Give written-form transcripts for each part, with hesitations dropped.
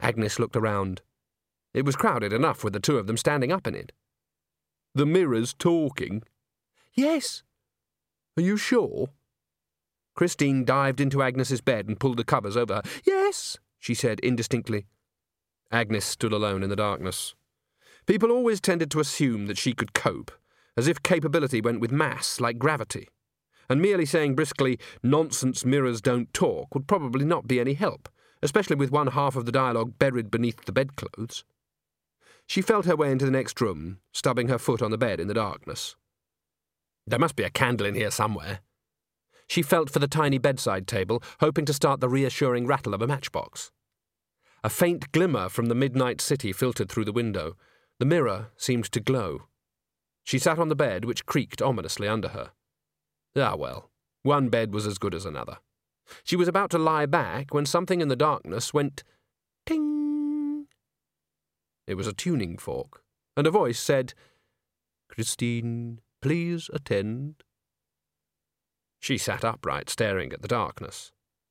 Agnes looked around. It was crowded enough with the two of them standing up in it. "The mirror's talking?" "Yes." "Are you sure?" Christine dived into Agnes's bed and pulled the covers over her. "Yes," she said indistinctly. Agnes stood alone in the darkness. People always tended to assume that she could cope, as if capability went with mass, like gravity, and merely saying briskly, "Nonsense, mirrors don't talk," would probably not be any help, especially with one half of the dialogue buried beneath the bedclothes. She felt her way into the next room, stubbing her foot on the bed in the darkness. There must be a candle in here somewhere. She felt for the tiny bedside table, hoping to start the reassuring rattle of a matchbox. A faint glimmer from the midnight city filtered through the window. The mirror seemed to glow. She sat on the bed, which creaked ominously under her. Ah, well, one bed was as good as another. She was about to lie back when something in the darkness went ting. It was a tuning fork, and a voice said, "Christine, please attend." She sat upright, staring at the darkness.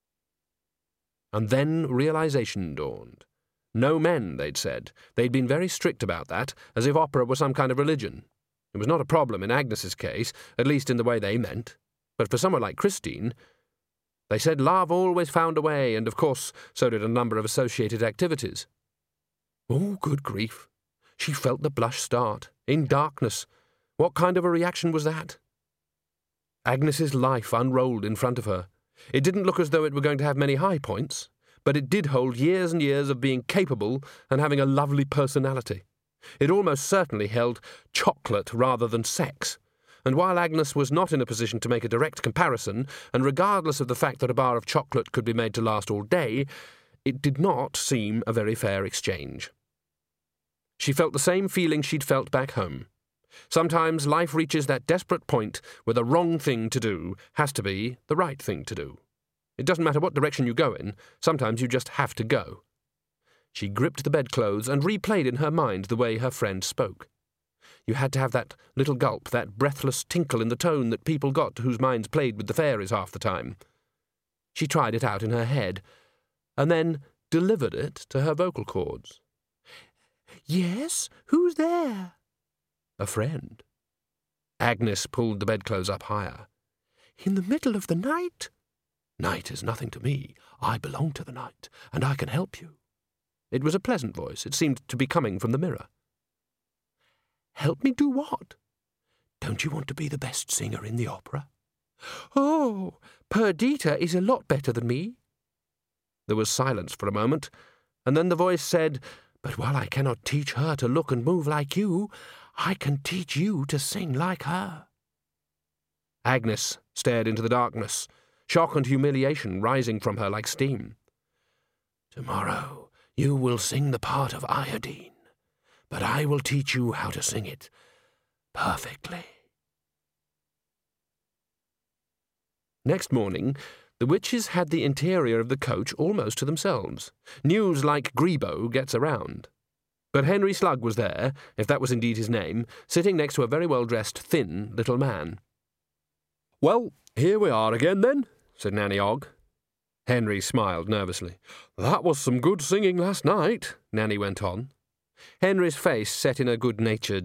And then realization dawned. No men, they'd said. They'd been very strict about that, as if opera were some kind of religion. It was not a problem in Agnes's case, at least in the way they meant. But for someone like Christine, they said love always found a way, and of course so did a number of associated activities. Oh, good grief. She felt the blush start, in darkness. What kind of a reaction was that? Agnes's life unrolled in front of her. It didn't look as though it were going to have many high points, but it did hold years and years of being capable and having a lovely personality. It almost certainly held chocolate rather than sex, and while Agnes was not in a position to make a direct comparison, and regardless of the fact that a bar of chocolate could be made to last all day, it did not seem a very fair exchange. She felt the same feeling she'd felt back home. Sometimes life reaches that desperate point where the wrong thing to do has to be the right thing to do. It doesn't matter what direction you go in, sometimes you just have to go. She gripped the bedclothes and replayed in her mind the way her friend spoke. You had to have that little gulp, that breathless tinkle in the tone that people got whose minds played with the fairies half the time. She tried it out in her head, and then delivered it to her vocal cords. "Yes, who's there?" "A friend." Agnes pulled the bedclothes up higher. "In the middle of the night?" "Night is nothing to me. I belong to the night, and I can help you." It was a pleasant voice. It seemed to be coming from the mirror. "Help me do what?" "Don't you want to be the best singer in the opera?" "Oh, Perdita is a lot better than me." There was silence for a moment, and then the voice said, "But while I cannot teach her to look and move like you, I can teach you to sing like her." Agnes stared into the darkness, shock and humiliation rising from her like steam. "Tomorrow you will sing the part of Iodine, but I will teach you how to sing it perfectly." Next morning, the witches had the interior of the coach almost to themselves. News like Grebo gets around. But Henry Slug was there, if that was indeed his name, sitting next to a very well-dressed, thin little man. "Well, here we are again, then," said Nanny Ogg. Henry smiled nervously. "That was some good singing last night," Nanny went on. Henry's face set in a good-natured